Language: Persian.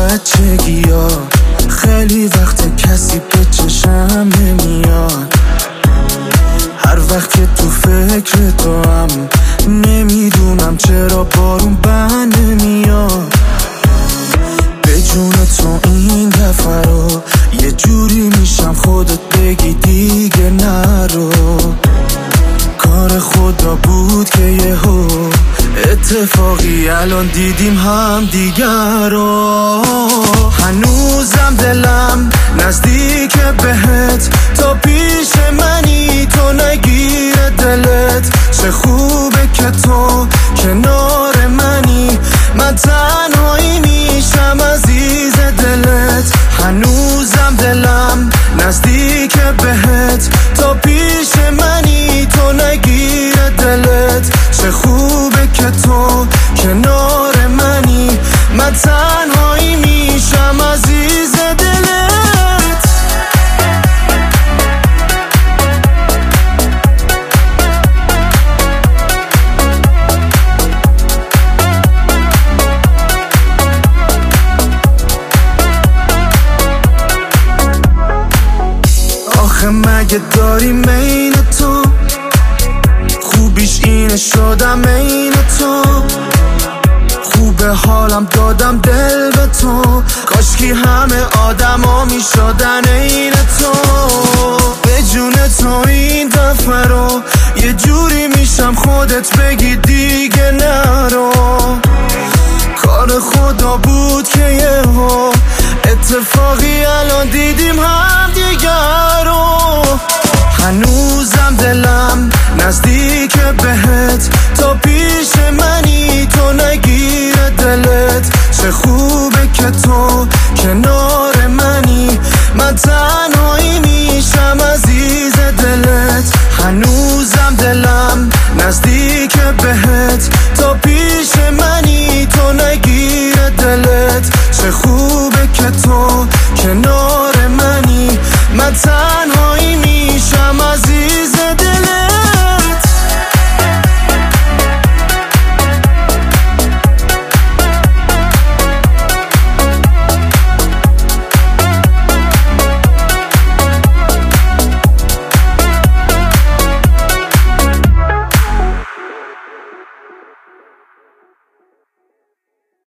بچگی ها خیلی وقت کسی به چشم نمیاد. هر وقت که تو فکر تو هم نمیدونم چرا بارون بند نمیاد. به جون تو این دفعه رو یه جوری میشم خودت بگی دیگه نرو. کار خدا بود که یهو اتفاقی الان دیدیم هم دیگر رو. هنوزم دلم نزدیک بهت، تا پیش منی تو نگیره دلت. چه خوبه که تو کنار منی، من تنهایی میشم عزیز دلت. هنوزم دلم نزدیک بهت، تا پیش منی تو نگیره دلت. چه خوبه که تو کنار منی، من تنهایی میشم عزیز دلت. آخه مگه داری مین تو، خوبیش اینه شدم عین تو. خوبه حالم دادم دل به تو، کاشکی همه آدما میشدن عین تو. به جون تو این دفعه رو یه جوری میشم خودت بگی دیگه نرو. کار خدا بود که یهو اتفاقی الان دیدیم هم دیگر رو.